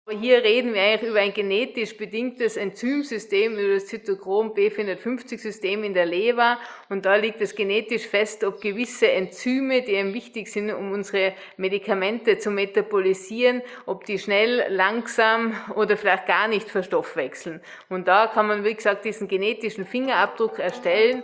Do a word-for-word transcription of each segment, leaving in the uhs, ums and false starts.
Hier reden wir eigentlich über ein genetisch bedingtes Enzymsystem, über das Zytochrom B vierhundertfünfzig-System in der Leber. Und da liegt es genetisch fest, ob gewisse Enzyme, die eben wichtig sind, um unsere Medikamente zu metabolisieren, ob die schnell, langsam oder vielleicht gar nicht verstoffwechseln. Und da kann man, wie gesagt, diesen genetischen Fingerabdruck erstellen.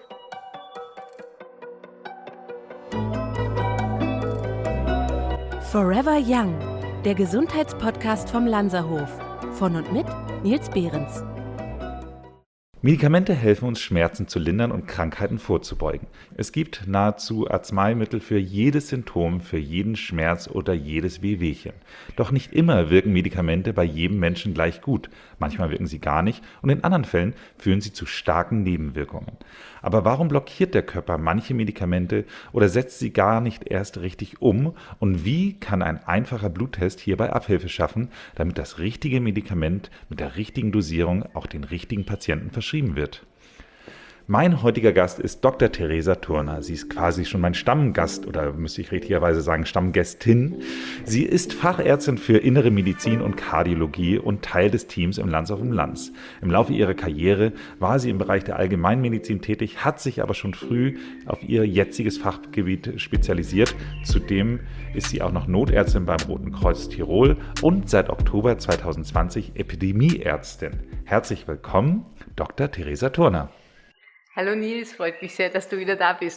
Forever Young, der Gesundheitspodcast vom Lanzerhof. Von und mit Nils Behrens. Medikamente helfen uns, Schmerzen zu lindern und Krankheiten vorzubeugen. Es gibt nahezu Arzneimittel für jedes Symptom, für jeden Schmerz oder jedes Wehwehchen. Doch nicht immer wirken Medikamente bei jedem Menschen gleich gut. Manchmal wirken sie gar nicht und in anderen Fällen führen sie zu starken Nebenwirkungen. Aber warum blockiert der Körper manche Medikamente oder setzt sie gar nicht erst richtig um? Und wie kann ein einfacher Bluttest hierbei Abhilfe schaffen, damit das richtige Medikament mit der richtigen Dosierung auch den richtigen Patienten verschrieben wird? Mein heutiger Gast ist Doktor Theresa Turner. Sie ist quasi schon mein Stammgast oder müsste ich richtigerweise sagen Stammgästin. Sie ist Fachärztin für Innere Medizin und Kardiologie und Teil des Teams im Lanz auf dem Lanz. Im Laufe ihrer Karriere war sie im Bereich der Allgemeinmedizin tätig, hat sich aber schon früh auf ihr jetziges Fachgebiet spezialisiert. Zudem ist sie auch noch Notärztin beim Roten Kreuz Tirol und seit Oktober zweitausendzwanzig Epidemieärztin. Herzlich willkommen, Doktor Theresa Turner. Hallo Nils, freut mich sehr, dass du wieder da bist.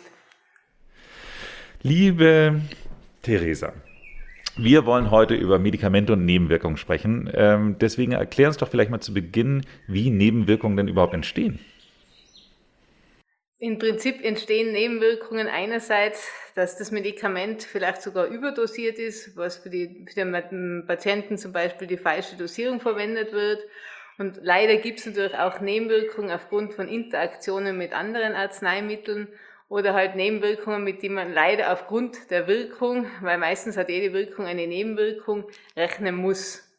Liebe Theresa, wir wollen heute über Medikamente und Nebenwirkungen sprechen. Ähm, deswegen erklär uns doch vielleicht mal zu Beginn, wie Nebenwirkungen denn überhaupt entstehen. Im Prinzip entstehen Nebenwirkungen einerseits, dass das Medikament vielleicht sogar überdosiert ist, was für, die, für den Patienten zum Beispiel die falsche Dosierung verwendet wird. Und leider gibt es natürlich auch Nebenwirkungen aufgrund von Interaktionen mit anderen Arzneimitteln oder halt Nebenwirkungen, mit denen man leider aufgrund der Wirkung, weil meistens hat jede Wirkung eine Nebenwirkung, rechnen muss.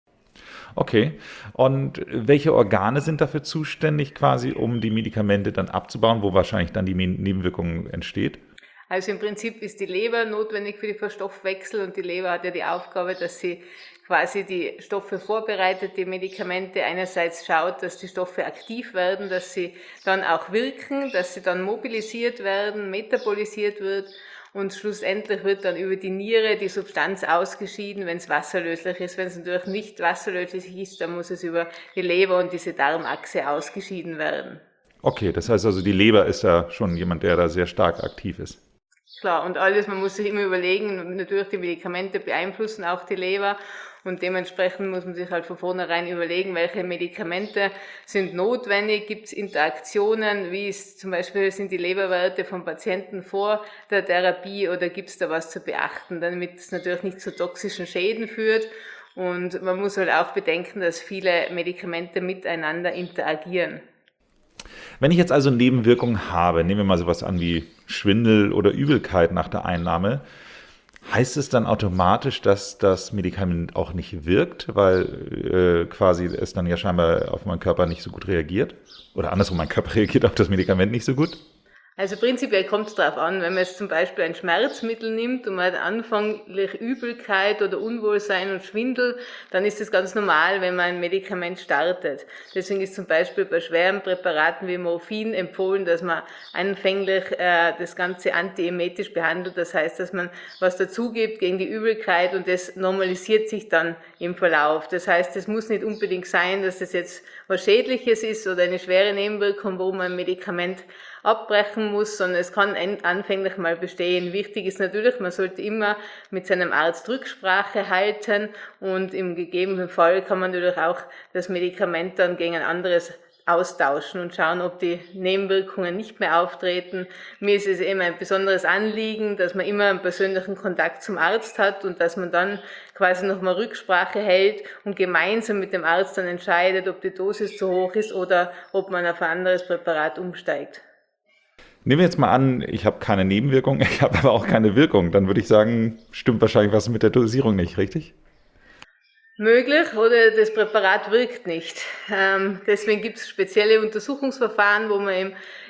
Okay, und welche Organe sind dafür zuständig quasi, um die Medikamente dann abzubauen, wo wahrscheinlich dann die Nebenwirkung entsteht? Also im Prinzip ist die Leber notwendig für den Verstoffwechsel und die Leber hat ja die Aufgabe, dass sie quasi die Stoffe vorbereitet, die Medikamente einerseits schaut, dass die Stoffe aktiv werden, dass sie dann auch wirken, dass sie dann mobilisiert werden, metabolisiert wird und schlussendlich wird dann über die Niere die Substanz ausgeschieden, wenn es wasserlöslich ist. Wenn es natürlich nicht wasserlöslich ist, dann muss es über die Leber und diese Darmachse ausgeschieden werden. Okay, das heißt also, die Leber ist ja schon jemand, der da sehr stark aktiv ist. Klar, und alles, man muss sich immer überlegen, natürlich die Medikamente beeinflussen auch die Leber und dementsprechend muss man sich halt von vornherein überlegen, welche Medikamente sind notwendig, gibt es Interaktionen, wie ist zum Beispiel sind die Leberwerte vom Patienten vor der Therapie oder gibt es da was zu beachten, damit es natürlich nicht zu toxischen Schäden führt und man muss halt auch bedenken, dass viele Medikamente miteinander interagieren. Wenn ich jetzt also Nebenwirkungen habe, nehmen wir mal sowas an wie Schwindel oder Übelkeit nach der Einnahme, heißt es dann automatisch, dass das Medikament auch nicht wirkt, weil äh, quasi es dann ja scheinbar auf meinen Körper nicht so gut reagiert? Oder andersrum, mein Körper reagiert auf das Medikament nicht so gut? Also prinzipiell kommt es darauf an, wenn man jetzt zum Beispiel ein Schmerzmittel nimmt und man hat anfänglich Übelkeit oder Unwohlsein und Schwindel, dann ist es ganz normal, wenn man ein Medikament startet. Deswegen ist zum Beispiel bei schweren Präparaten wie Morphin empfohlen, dass man anfänglich äh, das Ganze antiemetisch behandelt. Das heißt, dass man was dazugibt gegen die Übelkeit und das normalisiert sich dann im Verlauf. Das heißt, es muss nicht unbedingt sein, dass das jetzt was Schädliches ist oder eine schwere Nebenwirkung, wo man ein Medikament abbrechen muss, sondern es kann anfänglich mal bestehen. Wichtig ist natürlich, man sollte immer mit seinem Arzt Rücksprache halten und im gegebenen Fall kann man natürlich auch das Medikament dann gegen ein anderes austauschen und schauen, ob die Nebenwirkungen nicht mehr auftreten. Mir ist es eben ein besonderes Anliegen, dass man immer einen persönlichen Kontakt zum Arzt hat und dass man dann quasi nochmal Rücksprache hält und gemeinsam mit dem Arzt dann entscheidet, ob die Dosis zu hoch ist oder ob man auf ein anderes Präparat umsteigt. Nehmen wir jetzt mal an, ich habe keine Nebenwirkung, ich habe aber auch keine Wirkung. Dann würde ich sagen, stimmt wahrscheinlich was mit der Dosierung nicht, richtig? Möglich oder das Präparat wirkt nicht. Ähm, deswegen gibt es spezielle Untersuchungsverfahren, wo man eben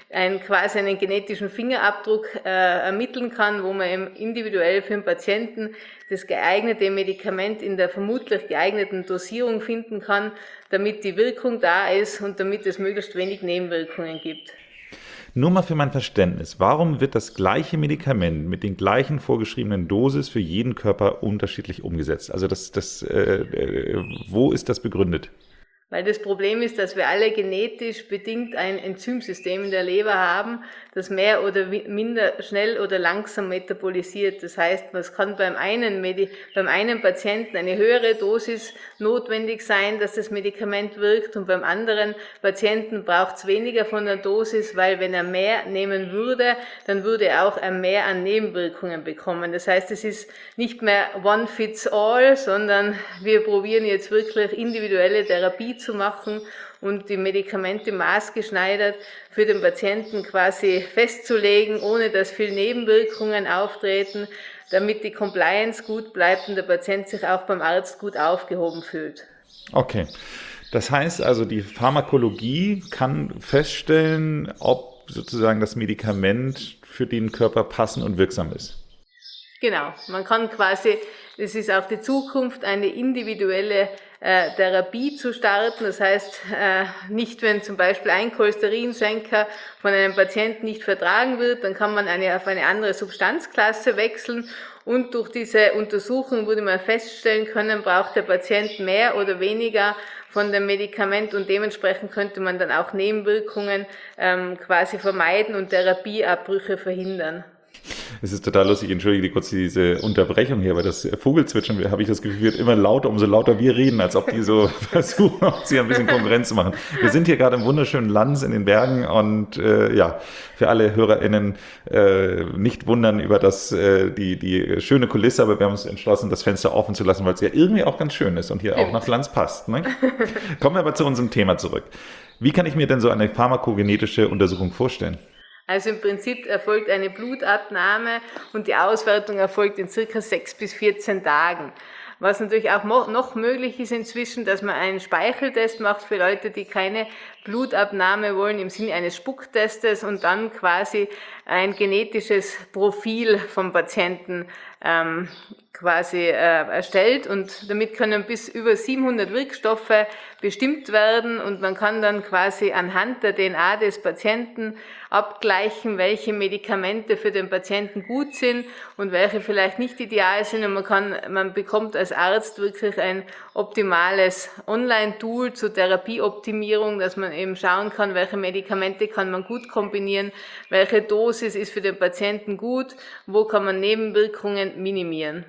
ein, quasi einen genetischen Fingerabdruck äh, ermitteln kann, wo man eben individuell für den Patienten das geeignete Medikament in der vermutlich geeigneten Dosierung finden kann, damit die Wirkung da ist und damit es möglichst wenig Nebenwirkungen gibt. Nur mal für mein Verständnis, warum wird das gleiche Medikament mit den gleichen vorgeschriebenen Dosis für jeden Körper unterschiedlich umgesetzt? Also das, das, äh, äh, wo ist das begründet? Weil das Problem ist, dass wir alle genetisch bedingt ein Enzymsystem in der Leber haben, das mehr oder minder schnell oder langsam metabolisiert. Das heißt, es kann beim einen, Medi- beim einen Patienten eine höhere Dosis notwendig sein, dass das Medikament wirkt, und beim anderen Patienten braucht es weniger von der Dosis, weil wenn er mehr nehmen würde, dann würde er auch mehr an Nebenwirkungen bekommen. Das heißt, es ist nicht mehr one fits all, sondern wir probieren jetzt wirklich individuelle Therapie zu machen und die Medikamente maßgeschneidert für den Patienten quasi festzulegen, ohne dass viel Nebenwirkungen auftreten, damit die Compliance gut bleibt und der Patient sich auch beim Arzt gut aufgehoben fühlt. Okay, das heißt also, die Pharmakologie kann feststellen, ob sozusagen das Medikament für den Körper passend und wirksam ist. Genau, man kann quasi, es ist auch die Zukunft, eine individuelle äh, Therapie zu starten. Das heißt, äh, nicht wenn zum Beispiel ein Cholesterinsenker von einem Patienten nicht vertragen wird, dann kann man eine, auf eine andere Substanzklasse wechseln, und durch diese Untersuchung wurde man feststellen können, braucht der Patient mehr oder weniger von dem Medikament, und dementsprechend könnte man dann auch Nebenwirkungen ähm, quasi vermeiden und Therapieabbrüche verhindern. Es ist total lustig, entschuldige kurz diese Unterbrechung hier, weil das Vogelzwitschern, habe ich das Gefühl, wird immer lauter, umso lauter wir reden, als ob die so versuchen, uns hier ein bisschen Konkurrenz zu machen. Wir sind hier gerade im wunderschönen Lanz in den Bergen, und äh, ja, für alle HörerInnen äh, nicht wundern über das, äh, die, die schöne Kulisse, aber wir haben uns entschlossen, das Fenster offen zu lassen, weil es ja irgendwie auch ganz schön ist und hier auch nach Lanz passt. Ne? Kommen wir aber zu unserem Thema zurück. Wie kann ich mir denn so eine pharmakogenetische Untersuchung vorstellen? Also im Prinzip erfolgt eine Blutabnahme und die Auswertung erfolgt in circa sechs bis vierzehn Tagen. Was natürlich auch noch möglich ist inzwischen, dass man einen Speicheltest macht für Leute, die keine Blutabnahme wollen, im Sinne eines Spucktestes, und dann quasi ein genetisches Profil vom Patienten ähm, quasi äh, erstellt, und damit können bis über siebenhundert Wirkstoffe bestimmt werden, und man kann dann quasi anhand der D N A des Patienten abgleichen, welche Medikamente für den Patienten gut sind und welche vielleicht nicht ideal sind, und man kann, man bekommt als Arzt wirklich ein optimales Online-Tool zur Therapieoptimierung, dass man eben schauen kann, welche Medikamente kann man gut kombinieren, welche Dosis ist für den Patienten gut, wo kann man Nebenwirkungen minimieren.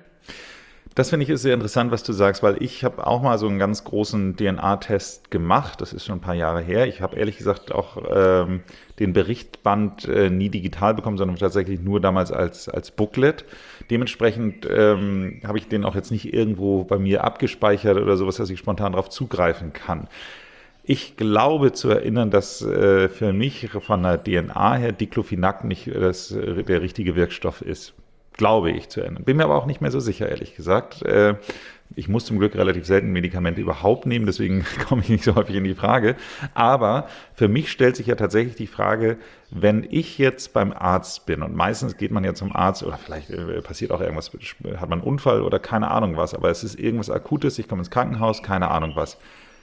Das finde ich ist sehr interessant, was du sagst, weil ich habe auch mal so einen ganz großen D N A-Test gemacht. Das ist schon ein paar Jahre her. Ich habe ehrlich gesagt auch ähm, den Berichtband äh, nie digital bekommen, sondern tatsächlich nur damals als, als Booklet. Dementsprechend ähm, habe ich den auch jetzt nicht irgendwo bei mir abgespeichert oder sowas, dass ich spontan darauf zugreifen kann. Ich glaube zu erinnern, dass äh, für mich von der D N A her Diclofenac nicht das, äh, der richtige Wirkstoff ist. Glaube ich zu erinnern. Bin mir aber auch nicht mehr so sicher, ehrlich gesagt. Äh, ich muss zum Glück relativ selten Medikamente überhaupt nehmen, deswegen komme ich nicht so häufig in die Frage. Aber für mich stellt sich ja tatsächlich die Frage, wenn ich jetzt beim Arzt bin, und meistens geht man ja zum Arzt, oder vielleicht äh, passiert auch irgendwas, hat man einen Unfall oder keine Ahnung was, aber es ist irgendwas Akutes, ich komme ins Krankenhaus, keine Ahnung was.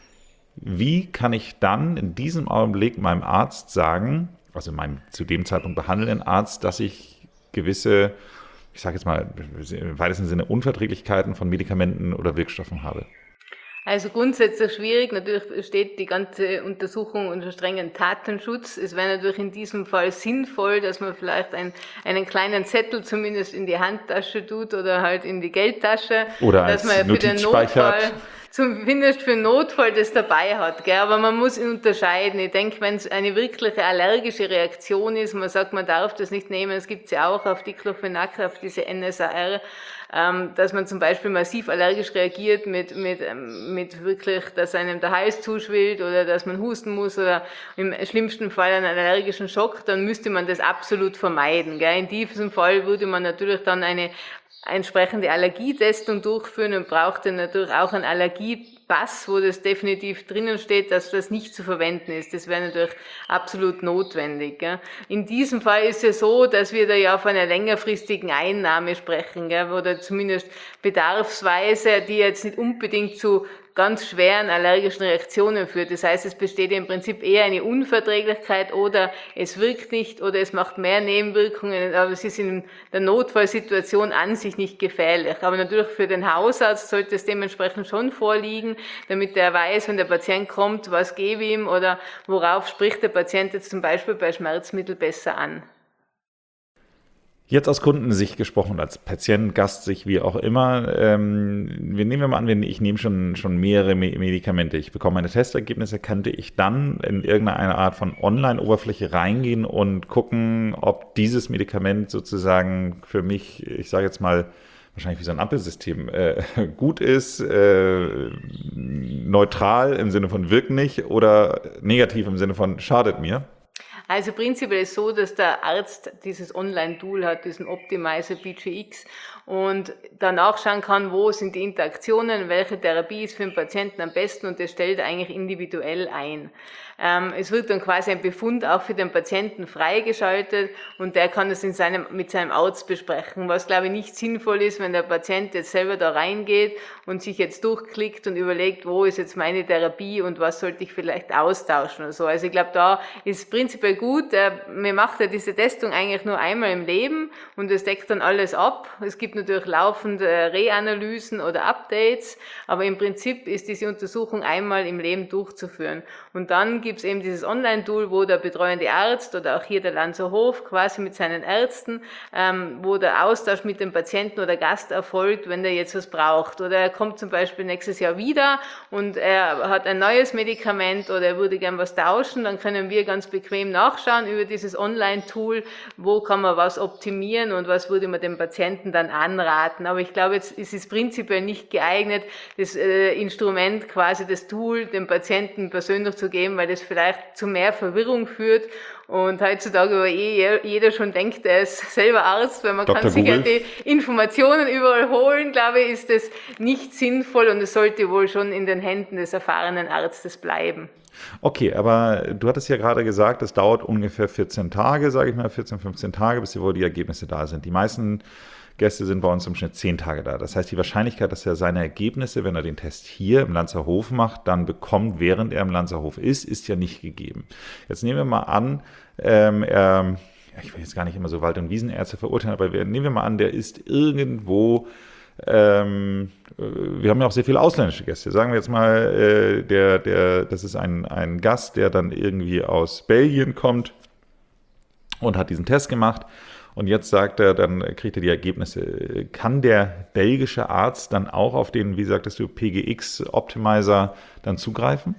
Wie kann ich dann in diesem Augenblick meinem Arzt sagen, also meinem zu dem Zeitpunkt behandelnden Arzt, dass ich gewisse, ich sage jetzt mal im weitesten Sinne, Unverträglichkeiten von Medikamenten oder Wirkstoffen habe? Also grundsätzlich schwierig. Natürlich steht die ganze Untersuchung unter strengen Datenschutz. Es wäre natürlich in diesem Fall sinnvoll, dass man vielleicht ein, einen kleinen Zettel zumindest in die Handtasche tut oder halt in die Geldtasche. Oder dass als man für den Notizspeicher. Notfall, zumindest für den Notfall das dabei hat. Gell? Aber man muss unterscheiden. Ich denke, wenn es eine wirkliche allergische Reaktion ist, man sagt, man darf das nicht nehmen, es gibt ja auch auf Diclofenac, auf diese N S A R, ähm, dass man zum Beispiel massiv allergisch reagiert mit, mit, mit wirklich, dass einem der Hals zuschwillt oder dass man husten muss oder im schlimmsten Fall einen allergischen Schock, dann müsste man das absolut vermeiden. Gell? In diesem Fall würde man natürlich dann eine entsprechende Allergietestung durchführen und braucht dann natürlich auch einen Allergie Pass, wo das definitiv drinnen steht, dass das nicht zu verwenden ist. Das wäre natürlich absolut notwendig. Gell. In diesem Fall ist es so, dass wir da ja von einer längerfristigen Einnahme sprechen, gell, oder zumindest bedarfsweise, die jetzt nicht unbedingt zu ganz schweren allergischen Reaktionen führt. Das heißt, es besteht im Prinzip eher eine Unverträglichkeit oder es wirkt nicht oder es macht mehr Nebenwirkungen, aber es ist in der Notfallsituation an sich nicht gefährlich. Aber natürlich für den Hausarzt sollte es dementsprechend schon vorliegen, damit er weiß, wenn der Patient kommt, was gebe ich ihm oder worauf spricht der Patient jetzt zum Beispiel bei Schmerzmittel besser an. Jetzt aus Kundensicht gesprochen, als Patient, Gast, sich wie auch immer. Ähm, wir nehmen wir mal an, ich nehme schon, schon mehrere Medikamente. Ich bekomme meine Testergebnisse. Könnte ich dann in irgendeine Art von Online-Oberfläche reingehen und gucken, ob dieses Medikament sozusagen für mich, ich sage jetzt mal, wahrscheinlich wie so ein Ampelsystem, äh, gut ist, äh, neutral im Sinne von wirkt nicht oder negativ im Sinne von schadet mir? Also prinzipiell ist es so, dass der Arzt dieses Online-Tool hat, diesen Optimizer B G X und danach schauen kann, wo sind die Interaktionen, welche Therapie ist für den Patienten am besten und das stellt er eigentlich individuell ein. Ähm, es wird dann quasi ein Befund auch für den Patienten freigeschaltet und der kann das in seinem, mit seinem Arzt besprechen, was glaube ich nicht sinnvoll ist, wenn der Patient jetzt selber da reingeht und sich jetzt durchklickt und überlegt, wo ist jetzt meine Therapie und was sollte ich vielleicht austauschen oder so. Also ich glaube, da ist prinzipiell gut, äh, man macht ja diese Testung eigentlich nur einmal im Leben und es deckt dann alles ab. Es gibt natürlich laufende Reanalysen oder Updates, aber im Prinzip ist diese Untersuchung einmal im Leben durchzuführen. Und dann gibt es eben dieses Online-Tool, wo der betreuende Arzt oder auch hier der Lanzerhof quasi mit seinen Ärzten, ähm, wo der Austausch mit dem Patienten oder Gast erfolgt, wenn der jetzt was braucht. Oder er kommt zum Beispiel nächstes Jahr wieder und er hat ein neues Medikament oder er würde gern was tauschen, dann können wir ganz bequem nachschauen über dieses Online-Tool, wo kann man was optimieren und was würde man dem Patienten dann anraten. Aber ich glaube, jetzt ist es prinzipiell nicht geeignet, das äh, Instrument, quasi das Tool, dem Patienten persönlich zu geben, weil das vielleicht zu mehr Verwirrung führt. Und heutzutage, wo eh jeder schon denkt, er ist selber Arzt, weil man Doktor kann sich ja Google. die Informationen überall holen, glaube ich, ist das nicht sinnvoll und es sollte wohl schon in den Händen des erfahrenen Arztes bleiben. Okay, aber du hattest ja gerade gesagt, es dauert ungefähr vierzehn Tage, sage ich mal, vierzehn, fünfzehn Tage, bis wohl die Ergebnisse da sind. Die meisten Gäste sind bei uns im Schnitt zehn Tage da. Das heißt, die Wahrscheinlichkeit, dass er seine Ergebnisse, wenn er den Test hier im Lanzerhof macht, dann bekommt, während er im Lanzerhof ist, ist ja nicht gegeben. Jetzt nehmen wir mal an, ähm, er, ich will jetzt gar nicht immer so Wald- und Wiesenärzte verurteilen, aber wir, nehmen wir mal an, der ist irgendwo, ähm, wir haben ja auch sehr viele ausländische Gäste. Sagen wir jetzt mal, äh, der, der, das ist ein, ein Gast, der dann irgendwie aus Belgien kommt und hat diesen Test gemacht. Und jetzt sagt er, dann kriegt er die Ergebnisse. Kann der belgische Arzt dann auch auf den, wie sagtest du, P G X-Optimizer dann zugreifen?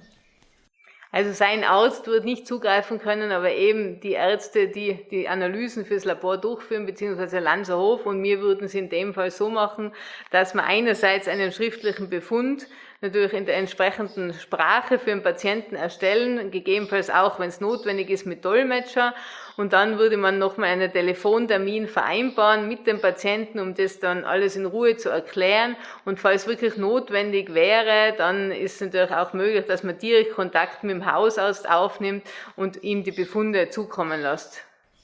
Also sein Arzt wird nicht zugreifen können, aber eben die Ärzte, die die Analysen fürs Labor durchführen, beziehungsweise Lanzerhof, und wir würden es in dem Fall so machen, dass man einerseits einen schriftlichen Befund natürlich in der entsprechenden Sprache für den Patienten erstellen, gegebenenfalls auch, wenn es notwendig ist, mit Dolmetscher. Und dann würde man nochmal einen Telefontermin vereinbaren mit dem Patienten, um das dann alles in Ruhe zu erklären. Und falls wirklich notwendig wäre, dann ist es natürlich auch möglich, dass man direkt Kontakt mit dem Hausarzt aufnimmt und ihm die Befunde zukommen lässt.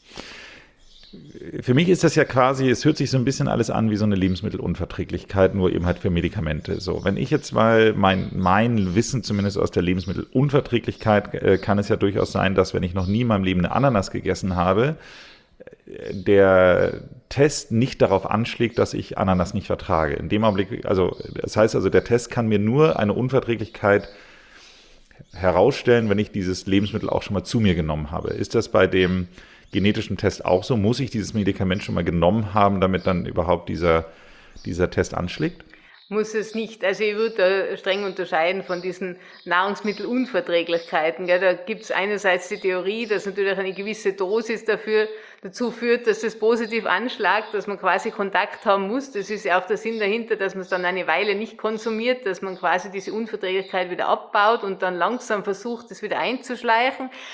Für mich ist das ja quasi, es hört sich so ein bisschen alles an wie so eine Lebensmittelunverträglichkeit, nur eben halt für Medikamente. So, wenn ich jetzt mal mein, mein Wissen zumindest aus der Lebensmittelunverträglichkeit, äh, kann es ja durchaus sein, dass wenn ich noch nie in meinem Leben eine Ananas gegessen habe, der Test nicht darauf anschlägt, dass ich Ananas nicht vertrage. In dem Augenblick, also das heißt also, der Test kann mir nur eine Unverträglichkeit herausstellen, wenn ich dieses Lebensmittel auch schon mal zu mir genommen habe. Ist das bei dem genetischen Test auch so? Muss ich dieses Medikament schon mal genommen haben, damit dann überhaupt dieser, dieser Test anschlägt? Muss es nicht. Also ich würde da streng unterscheiden von diesen Nahrungsmittelunverträglichkeiten. Da gibt es einerseits die Theorie, dass natürlich eine gewisse Dosis dafür dazu führt, dass es positiv anschlägt, dass man quasi Kontakt haben muss. Das ist ja auch der Sinn dahinter, dass man es dann eine Weile nicht konsumiert, dass man quasi diese Unverträglichkeit wieder abbaut und dann langsam versucht, es wieder einzuschleichen.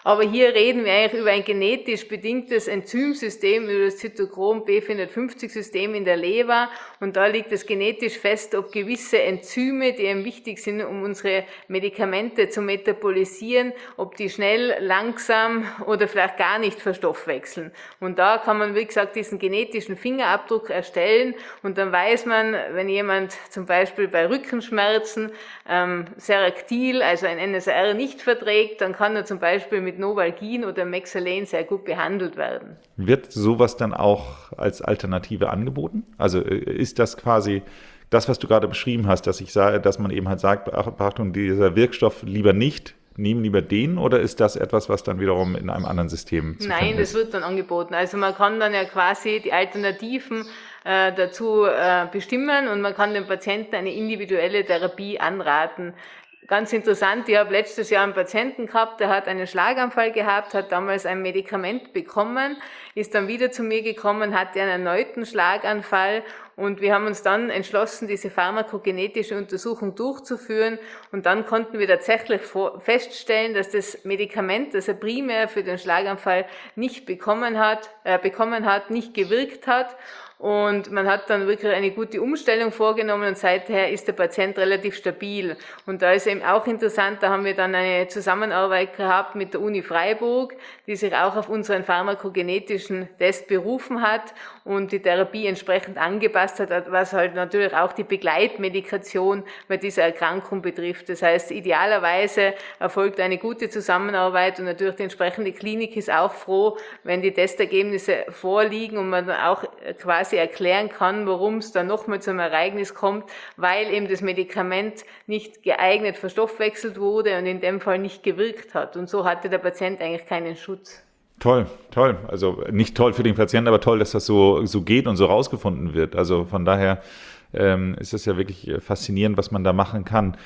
Aber hier reden wir eigentlich über ein genetisch bedingtes Enzymsystem, über das Zytochrom B vierhundertfünfzig System in der Leber. Und da liegt es genetisch fest, ob gewisse Enzyme, die eben wichtig sind, um unsere Medikamente zu metabolisieren, ob die schnell, langsam oder vielleicht gar nicht verstoffwechseln. Und da kann man, wie gesagt, diesen genetischen Fingerabdruck erstellen und dann weiß man, wenn jemand zum Beispiel bei Rückenschmerzen ähm, Seractil, also ein N S A R, nicht verträgt, dann kann er zum Beispiel mit Novalgin oder Mexalen sehr gut behandelt werden. Wird sowas dann auch als Alternative angeboten? Also ist das quasi das, was du gerade beschrieben hast, dass ich sage, dass man eben halt sagt, Achtung, dieser Wirkstoff lieber nicht, nehmen lieber den, oder ist das etwas, was dann wiederum in einem anderen System zu Nein, finden ist? das wird dann angeboten. Also man kann dann ja quasi die Alternativen äh, dazu äh, bestimmen und man kann dem Patienten eine individuelle Therapie anraten. Ganz interessant, ich habe letztes Jahr einen Patienten gehabt, der hat einen Schlaganfall gehabt, hat damals ein Medikament bekommen, ist dann wieder zu mir gekommen, hatte einen erneuten Schlaganfall und wir haben uns dann entschlossen, diese pharmakogenetische Untersuchung durchzuführen und dann konnten wir tatsächlich feststellen, dass das Medikament, das er primär für den Schlaganfall nicht bekommen hat, äh, bekommen hat, nicht gewirkt hat. Und man hat dann wirklich eine gute Umstellung vorgenommen und seither ist der Patient relativ stabil. Und da ist eben auch interessant, da haben wir dann eine Zusammenarbeit gehabt mit der Uni Freiburg, die sich auch auf unseren pharmakogenetischen Test berufen hat und die Therapie entsprechend angepasst hat, was halt natürlich auch die Begleitmedikation bei dieser Erkrankung betrifft. Das heißt, idealerweise erfolgt eine gute Zusammenarbeit und natürlich die entsprechende Klinik ist auch froh, wenn die Testergebnisse vorliegen und man dann auch quasi erklären kann, warum es dann nochmal zum Ereignis kommt, weil eben das Medikament nicht geeignet verstoffwechselt wurde und in dem Fall nicht gewirkt hat. Und so hatte der Patient eigentlich keinen Schutz. Toll, toll. Also nicht toll für den Patienten, aber toll, dass das so, so geht und so rausgefunden wird. Also von daher ähm, ist es ja wirklich faszinierend, was man da machen kann.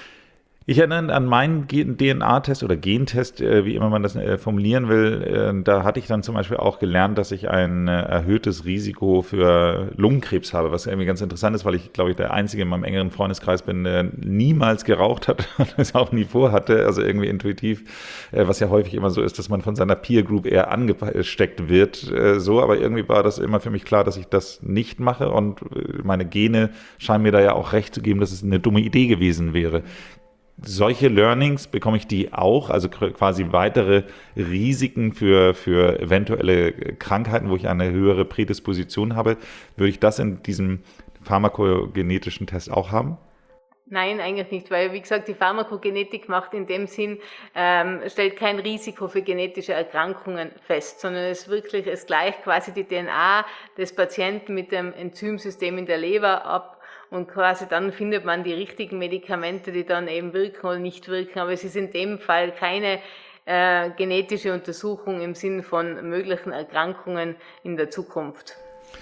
Ich erinnere an meinen D N A-Test oder Gentest, wie immer man das formulieren will. Da hatte ich dann zum Beispiel auch gelernt, dass ich ein erhöhtes Risiko für Lungenkrebs habe, was irgendwie ganz interessant ist, weil ich, glaube ich, der Einzige in meinem engeren Freundeskreis bin, der niemals geraucht hat und es auch nie vorhatte, also irgendwie intuitiv, was ja häufig immer so ist, dass man von seiner Peer Group eher angesteckt wird, so, aber irgendwie war das immer für mich klar, dass ich das nicht mache und meine Gene scheinen mir da ja auch recht zu geben, dass es eine dumme Idee gewesen wäre. Solche Learnings bekomme ich die auch, also quasi weitere Risiken für, für eventuelle Krankheiten, wo ich eine höhere Prädisposition habe. Würde ich das in diesem pharmakogenetischen Test auch haben? Nein, eigentlich nicht, weil, wie gesagt, die Pharmakogenetik macht in dem Sinn, ähm, stellt kein Risiko für genetische Erkrankungen fest, sondern es wirklich, es gleicht quasi die D N A des Patienten mit dem Enzymsystem in der Leber ab. Und quasi dann findet man die richtigen Medikamente, die dann eben wirken oder nicht wirken. Aber es ist in dem Fall keine äh, genetische Untersuchung im Sinn von möglichen Erkrankungen in der Zukunft.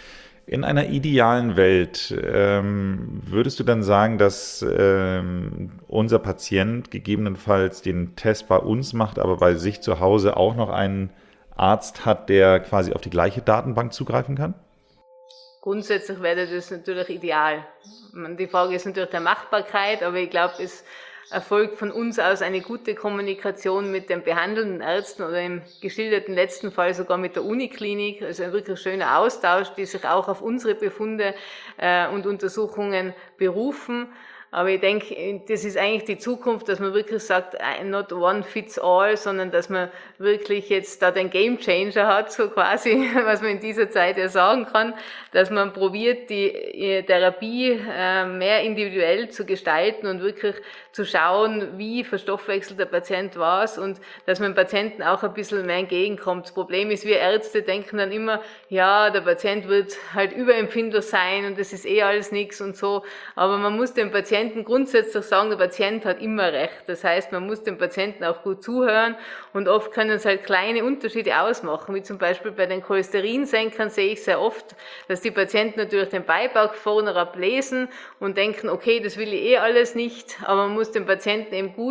In einer idealen Welt ähm, würdest du dann sagen, dass ähm, unser Patient gegebenenfalls den Test bei uns macht, aber bei sich zu Hause auch noch einen Arzt hat, der quasi auf die gleiche Datenbank zugreifen kann? Grundsätzlich wäre das natürlich ideal. Die Frage ist natürlich der Machbarkeit, aber ich glaube, es erfolgt von uns aus eine gute Kommunikation mit den behandelnden Ärzten oder im geschilderten letzten Fall sogar mit der Uniklinik. Also ein wirklich schöner Austausch, die sich auch auf unsere Befunde äh, und Untersuchungen berufen. Aber ich denke, das ist eigentlich die Zukunft, dass man wirklich sagt, not one fits all, sondern dass man wirklich jetzt da den Game Changer hat, so quasi, was man in dieser Zeit ja sagen kann, dass man probiert, die Therapie mehr individuell zu gestalten und wirklich zu schauen, wie verstoffwechselt der Patient was und dass man dem Patienten auch ein bisschen mehr entgegenkommt. Das Problem ist, wir Ärzte denken dann immer, ja, der Patient wird halt überempfindlich sein und das ist eh alles nichts und so, aber man muss dem Patienten grundsätzlich sagen, der Patient hat immer recht. Das heißt, man muss dem Patienten auch gut zuhören und oft können es halt kleine Unterschiede ausmachen, wie zum Beispiel bei den Cholesterinsenkern sehe ich sehr oft, dass die Patienten natürlich den Beipack vorne ablesen und denken, okay, das will ich eh alles nicht, aber man muss dem Patienten eben gut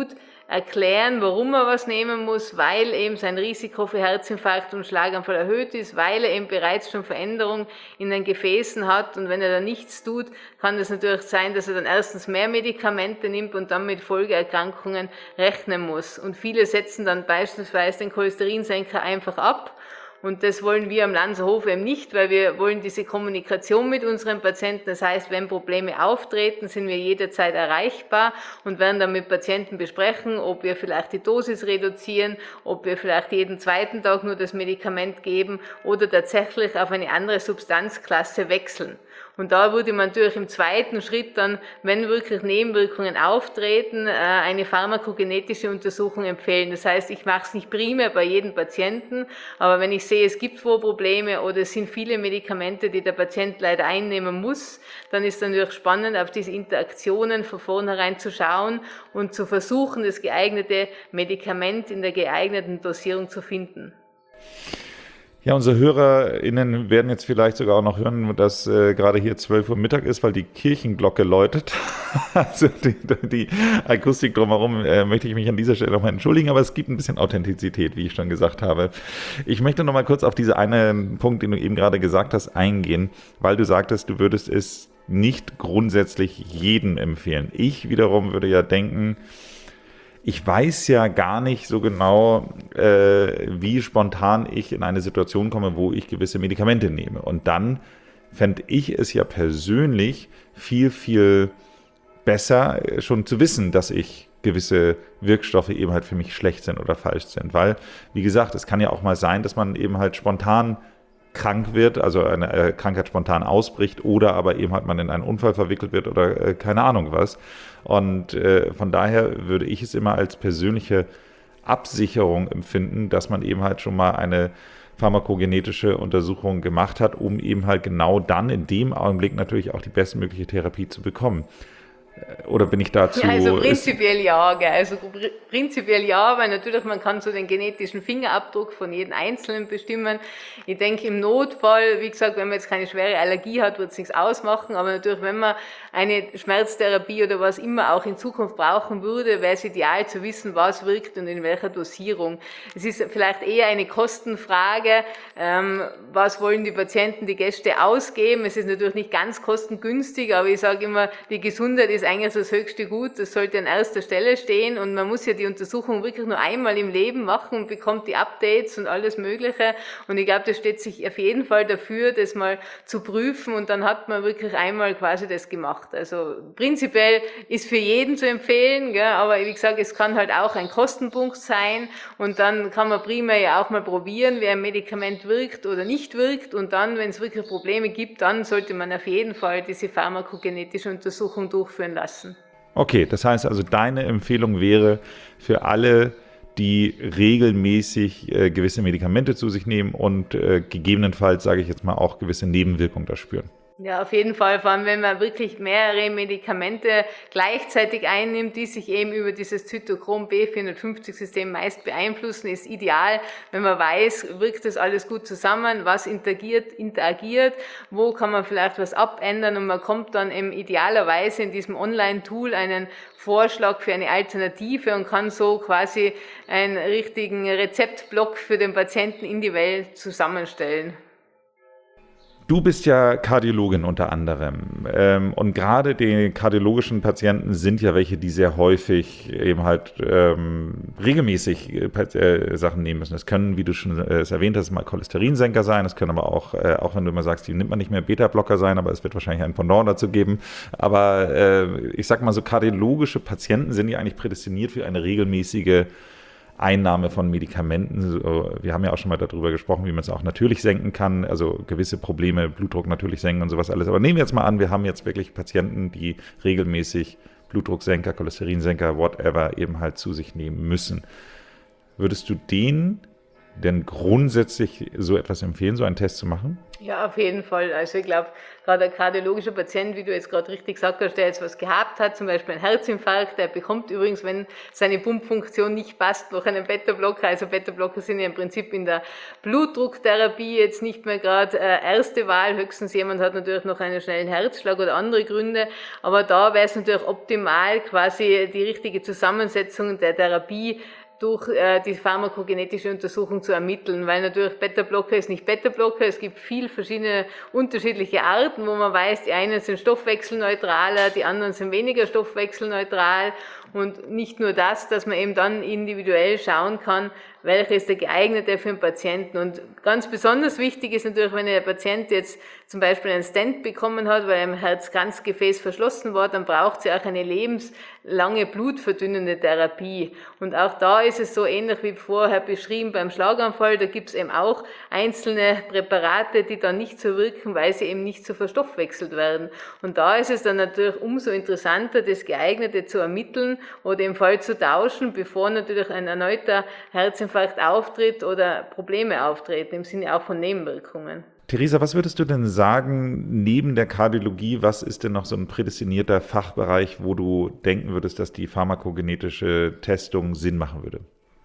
erklären, warum er was nehmen muss, weil eben sein Risiko für Herzinfarkt und Schlaganfall erhöht ist, weil er eben bereits schon Veränderungen in den Gefäßen hat, und wenn er da nichts tut, kann es natürlich sein, dass er dann erstens mehr Medikamente nimmt und dann mit Folgeerkrankungen rechnen muss. Und viele setzen dann beispielsweise den Cholesterinsenker einfach ab. Und das wollen wir am Lanzerhof eben nicht, weil wir wollen diese Kommunikation mit unseren Patienten. Das heißt, wenn Probleme auftreten, sind wir jederzeit erreichbar und werden dann mit Patienten besprechen, ob wir vielleicht die Dosis reduzieren, ob wir vielleicht jeden zweiten Tag nur das Medikament geben oder tatsächlich auf eine andere Substanzklasse wechseln. Und da würde man natürlich im zweiten Schritt dann, wenn wirklich Nebenwirkungen auftreten, eine pharmakogenetische Untersuchung empfehlen. Das heißt, ich mache es nicht primär bei jedem Patienten, aber wenn ich sehe, es gibt Vorprobleme oder es sind viele Medikamente, die der Patient leider einnehmen muss, dann ist es natürlich spannend, auf diese Interaktionen von vornherein zu schauen und zu versuchen, das geeignete Medikament in der geeigneten Dosierung zu finden. Ja, unsere HörerInnen werden jetzt vielleicht sogar auch noch hören, dass äh, gerade hier zwölf Uhr Mittag ist, weil die Kirchenglocke läutet. Also die, die Akustik drumherum äh, möchte ich mich an dieser Stelle nochmal entschuldigen, aber es gibt ein bisschen Authentizität, wie ich schon gesagt habe. Ich möchte nochmal kurz auf diesen einen Punkt, den du eben gerade gesagt hast, eingehen, weil du sagtest, du würdest es nicht grundsätzlich jedem empfehlen. Ich wiederum würde ja denken, ich weiß ja gar nicht so genau, äh, wie spontan ich in eine Situation komme, wo ich gewisse Medikamente nehme. Und dann fände ich es ja persönlich viel, viel besser, schon zu wissen, dass ich gewisse Wirkstoffe eben halt für mich schlecht sind oder falsch sind. Weil, wie gesagt, es kann ja auch mal sein, dass man eben halt spontan krank wird, also eine äh, Krankheit spontan ausbricht oder aber eben halt man in einen Unfall verwickelt wird oder äh, keine Ahnung was. Und äh, von daher würde ich es immer als persönliche Absicherung empfinden, dass man eben halt schon mal eine pharmakogenetische Untersuchung gemacht hat, um eben halt genau dann in dem Augenblick natürlich auch die bestmögliche Therapie zu bekommen. Oder bin ich dazu... Also prinzipiell ja, gell. Also prinzipiell ja, weil natürlich man kann so den genetischen Fingerabdruck von jedem Einzelnen bestimmen. Ich denke im Notfall, wie gesagt, wenn man jetzt keine schwere Allergie hat, wird es nichts ausmachen, aber natürlich, wenn man eine Schmerztherapie oder was immer auch in Zukunft brauchen würde, wäre es ideal zu wissen, was wirkt und in welcher Dosierung. Es ist vielleicht eher eine Kostenfrage, ähm, was wollen die Patienten, die Gäste ausgeben. Es ist natürlich nicht ganz kostengünstig, aber ich sage immer, die Gesundheit ist eigentlich das höchste Gut, das sollte an erster Stelle stehen und man muss ja die Untersuchung wirklich nur einmal im Leben machen und bekommt die Updates und alles Mögliche und ich glaube, das steht sich auf jeden Fall dafür, das mal zu prüfen und dann hat man wirklich einmal quasi das gemacht. Also prinzipiell ist für jeden zu empfehlen, gell, aber wie gesagt, es kann halt auch ein Kostenpunkt sein und dann kann man primär ja auch mal probieren, wie ein Medikament wirkt oder nicht wirkt und dann, wenn es wirklich Probleme gibt, dann sollte man auf jeden Fall diese pharmakogenetische Untersuchung durchführen lassen. Okay, das heißt also, deine Empfehlung wäre für alle, die regelmäßig äh, gewisse Medikamente zu sich nehmen und äh, gegebenenfalls, sage ich jetzt mal, auch gewisse Nebenwirkungen da spüren. Ja, auf jeden Fall, vor allem wenn man wirklich mehrere Medikamente gleichzeitig einnimmt, die sich eben über dieses Zytochrom B vierhundertfünfzig System meist beeinflussen, ist ideal, wenn man weiß, wirkt das alles gut zusammen, was interagiert, interagiert, wo kann man vielleicht was abändern und man kommt dann eben idealerweise in diesem Online-Tool einen Vorschlag für eine Alternative und kann so quasi einen richtigen Rezeptblock für den Patienten in die Welt zusammenstellen. Du bist ja Kardiologin unter anderem ähm, und gerade die kardiologischen Patienten sind ja welche, die sehr häufig eben halt ähm, regelmäßig äh, Sachen nehmen müssen. Es können, wie du schon äh, erwähnt hast, mal Cholesterinsenker sein, es können aber auch, äh, auch wenn du immer sagst, die nimmt man nicht mehr, Beta-Blocker sein, aber es wird wahrscheinlich ein Pendant dazu geben. Aber äh, ich sag mal so, kardiologische Patienten sind ja eigentlich prädestiniert für eine regelmäßige Einnahme von Medikamenten. Wir haben ja auch schon mal darüber gesprochen, wie man es auch natürlich senken kann, also gewisse Probleme, Blutdruck natürlich senken und sowas alles. Aber nehmen wir jetzt mal an, wir haben jetzt wirklich Patienten, die regelmäßig Blutdrucksenker, Cholesterinsenker, whatever eben halt zu sich nehmen müssen. Würdest du denen denn grundsätzlich so etwas empfehlen, so einen Test zu machen? Ja, auf jeden Fall. Also ich glaube, gerade ein kardiologischer Patient, wie du jetzt gerade richtig gesagt hast, der jetzt was gehabt hat, zum Beispiel einen Herzinfarkt, der bekommt übrigens, wenn seine Pumpfunktion nicht passt, noch einen Beta-Blocker. Also Beta-Blocker sind ja im Prinzip in der Blutdrucktherapie jetzt nicht mehr gerade äh, erste Wahl. Höchstens jemand hat natürlich noch einen schnellen Herzschlag oder andere Gründe. Aber da wäre es natürlich optimal, quasi die richtige Zusammensetzung der Therapie durch äh, die pharmakogenetische Untersuchung zu ermitteln, weil natürlich Beta-Blocker ist nicht Beta-Blocker, es gibt viel verschiedene unterschiedliche Arten, wo man weiß, die einen sind stoffwechselneutraler, die anderen sind weniger stoffwechselneutral und nicht nur das, dass man eben dann individuell schauen kann, welcher ist der geeignete für den Patienten. Und ganz besonders wichtig ist natürlich, wenn der Patient jetzt zum Beispiel einen Stent bekommen hat, weil ein Herzkranzgefäß verschlossen war, dann braucht sie auch eine lebenslange blutverdünnende Therapie. Und auch da ist es so ähnlich wie vorher beschrieben beim Schlaganfall, da gibt es eben auch einzelne Präparate, die dann nicht so wirken, weil sie eben nicht so verstoffwechselt werden. Und da ist es dann natürlich umso interessanter, das Geeignete zu ermitteln oder im Fall zu tauschen, bevor natürlich ein erneuter Herzinfarkt auftritt oder Probleme auftreten, im Sinne auch von Nebenwirkungen. Theresa, was würdest du denn sagen, neben der Kardiologie, was ist denn noch so ein prädestinierter Fachbereich, wo du denken würdest, dass die pharmakogenetische Testung Sinn machen würde?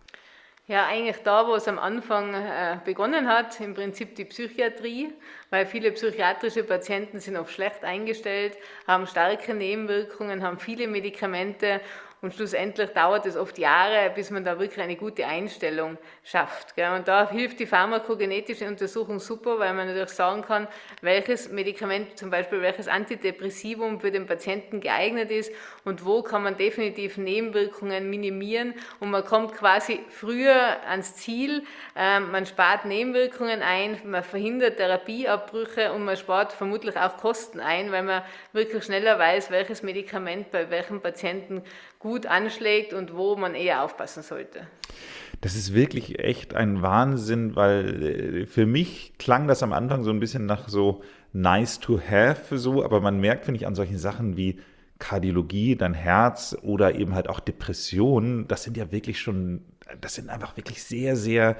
Ja, eigentlich da, wo es am Anfang äh, begonnen hat, im Prinzip die Psychiatrie, weil viele psychiatrische Patienten sind oft schlecht eingestellt, haben starke Nebenwirkungen, haben viele Medikamente und schlussendlich dauert es oft Jahre, bis man da wirklich eine gute Einstellung schafft. Gell? Und da hilft die pharmakogenetische Untersuchung super, weil man natürlich sagen kann, welches Medikament, zum Beispiel welches Antidepressivum für den Patienten geeignet ist und wo kann man definitiv Nebenwirkungen minimieren und man kommt quasi früher ans Ziel, ähm, man spart Nebenwirkungen ein, man verhindert Therapieabbrüche und man spart vermutlich auch Kosten ein, weil man wirklich schneller weiß, welches Medikament bei welchem Patienten gut anschlägt und wo man eher aufpassen sollte. Das ist wirklich echt ein Wahnsinn, weil für mich klang das am Anfang so ein bisschen nach so nice to have, so, aber man merkt, finde ich, an solchen Sachen wie Kardiologie, dein Herz oder eben halt auch Depressionen, das sind ja wirklich schon, das sind einfach wirklich sehr, sehr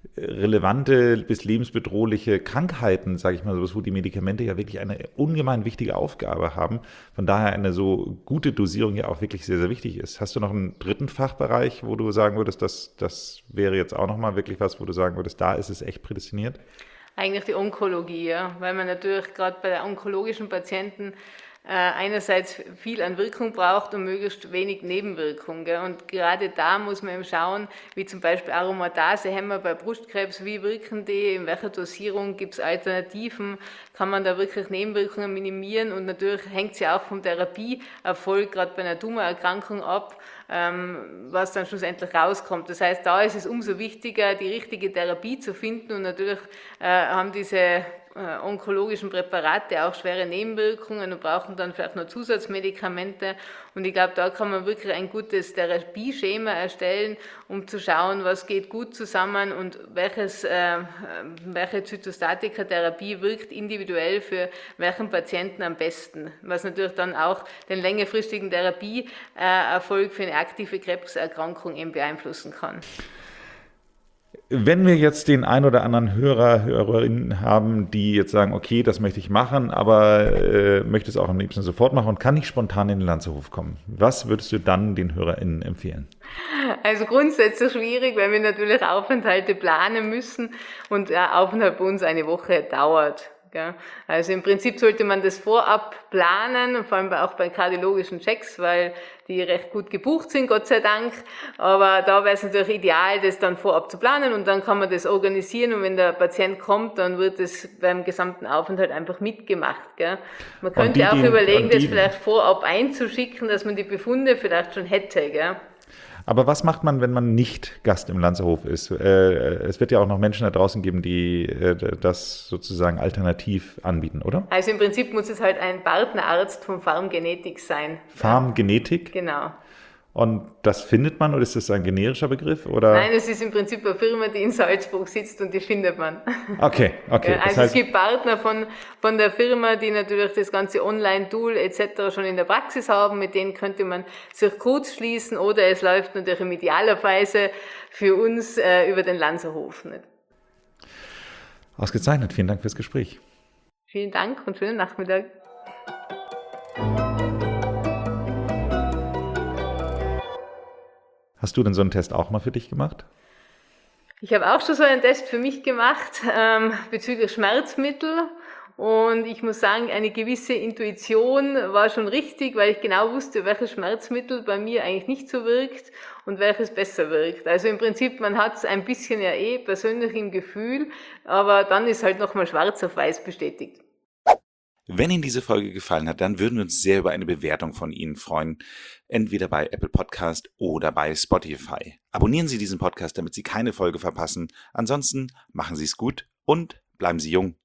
relevante bis lebensbedrohliche Krankheiten, sage ich mal so, wo die Medikamente ja wirklich eine ungemein wichtige Aufgabe haben. Von daher eine so gute Dosierung ja auch wirklich sehr, sehr wichtig ist. Hast du noch einen dritten Fachbereich, wo du sagen würdest, dass das wäre jetzt auch nochmal wirklich was, wo du sagen würdest, da ist es echt prädestiniert? Eigentlich die Onkologie, ja, weil man natürlich gerade bei der onkologischen Patienten einerseits viel an Wirkung braucht und möglichst wenig Nebenwirkung. Gell? Und gerade da muss man eben schauen, wie zum Beispiel Aromatasehämmer bei Brustkrebs, wie wirken die, in welcher Dosierung, gibt es Alternativen, kann man da wirklich Nebenwirkungen minimieren und natürlich hängt es ja auch vom Therapieerfolg, gerade bei einer Tumorerkrankung ab, ähm, was dann schlussendlich rauskommt. Das heißt, da ist es umso wichtiger, die richtige Therapie zu finden und natürlich äh, haben diese Äh, onkologischen Präparate auch schwere Nebenwirkungen und brauchen dann vielleicht noch Zusatzmedikamente. Und ich glaube, da kann man wirklich ein gutes Therapieschema erstellen, um zu schauen, was geht gut zusammen und welches, äh, welche Zytostatika-Therapie wirkt individuell für welchen Patienten am besten. Was natürlich dann auch den längerfristigen Therapieerfolg für eine aktive Krebserkrankung eben beeinflussen kann. Wenn wir jetzt den ein oder anderen Hörer, Hörerinnen haben, die jetzt sagen, okay, das möchte ich machen, aber äh, möchte es auch am liebsten sofort machen und kann nicht spontan in den Lanzerhof kommen, was würdest du dann den HörerInnen empfehlen? Also grundsätzlich schwierig, weil wir natürlich Aufenthalte planen müssen und der Aufenthalt bei uns eine Woche dauert. Also im Prinzip sollte man das vorab planen, vor allem auch bei kardiologischen Checks, weil die recht gut gebucht sind, Gott sei Dank. Aber da wäre es natürlich ideal, das dann vorab zu planen und dann kann man das organisieren und wenn der Patient kommt, dann wird es beim gesamten Aufenthalt einfach mitgemacht. Gell? Man könnte die, auch die, überlegen, das vielleicht vorab einzuschicken, dass man die Befunde vielleicht schon hätte. Gell? Aber was macht man, wenn man nicht Gast im Lanzerhof ist? Es wird ja auch noch Menschen da draußen geben, die das sozusagen alternativ anbieten, oder? Also im Prinzip muss es halt ein Partnerarzt von Pharmgenetik sein. Pharmgenetik? Genau. Und das findet man, oder ist das ein generischer Begriff? Oder? Nein, es ist im Prinzip eine Firma, die in Salzburg sitzt und die findet man. Okay, okay. Ja, Das also heißt, es gibt Partner von, von der Firma, die natürlich das ganze Online-Tool et cetera schon in der Praxis haben, mit denen könnte man sich kurz schließen, oder es läuft natürlich idealerweise für uns äh, über den Lanzerhof. Nicht? ausgezeichnet. Vielen Dank fürs Gespräch. Vielen Dank und schönen Nachmittag. Hast du denn so einen Test auch mal für dich gemacht? Ich habe auch schon so einen Test für mich gemacht ähm, bezüglich Schmerzmittel, und ich muss sagen, eine gewisse Intuition war schon richtig, weil ich genau wusste, welches Schmerzmittel bei mir eigentlich nicht so wirkt und welches besser wirkt. Also im Prinzip, man hat es ein bisschen ja eh persönlich im Gefühl, aber dann ist halt nochmal schwarz auf weiß bestätigt. Wenn Ihnen diese Folge gefallen hat, dann würden wir uns sehr über eine Bewertung von Ihnen freuen. Entweder bei Apple Podcast oder bei Spotify. Abonnieren Sie diesen Podcast, damit Sie keine Folge verpassen. Ansonsten machen Sie es gut und bleiben Sie jung.